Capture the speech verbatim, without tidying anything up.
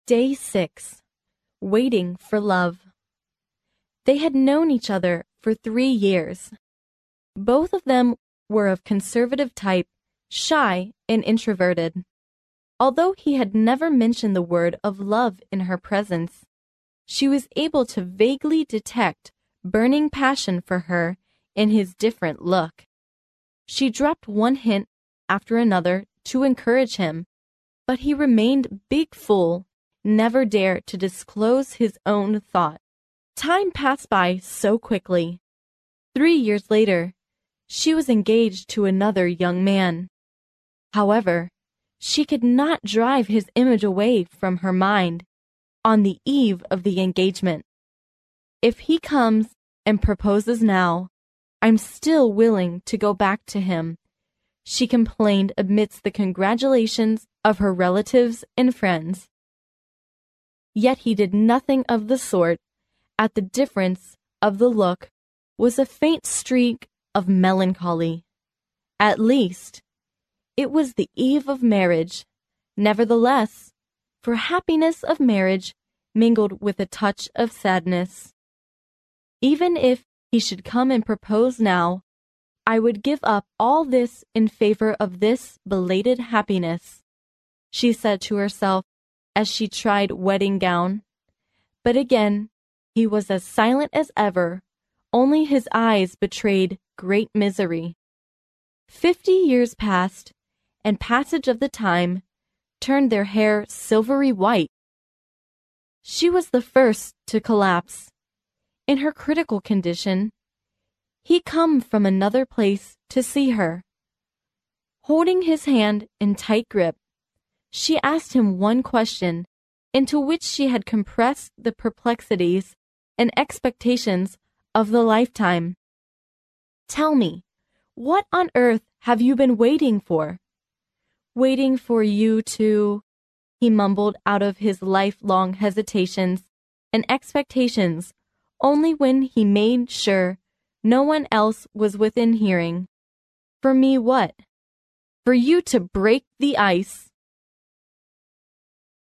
Day six. Waiting for love. They had known each other for three years. Both of them were of conservative type, shy and introverted. Although he had never mentioned the word of love in her presence, she was able to vaguely detect burning passion for her in his different look. She dropped one hint after another to encourage him, but he remained big fool, never dared to disclose his own thought. Time passed by so quickly. Three years later, she was engaged to another young man. However, she could not drive his image away from her mind on the eve of the engagement. If he comes and proposes now, I'm still willing to go back to him, she complained amidst the congratulations of her relatives and friends. Yet he did nothing of the sort. At the difference of the look was a faint streak of melancholy. At least, it was the eve of marriage. Nevertheless, for happiness of marriage mingled with a touch of sadness. Even if he should come and propose now, I would give up all this in favor of this belated happiness, she said to herself as she tried wedding gown. But again, he was as silent as ever, only his eyes betrayed great misery. Fifty years passed, and passage of the time turned their hair silvery white. She was the first to collapse. In her critical condition, he come from another place to see her. Holding his hand in tight grip, she asked him one question into which she had compressed the perplexities and expectations of the lifetime. Tell me, what on earth have you been waiting for? Waiting for you to, he mumbled out of his lifelong hesitations and expectations only when he made sure no one else was within hearing. For me what? For you to break the ice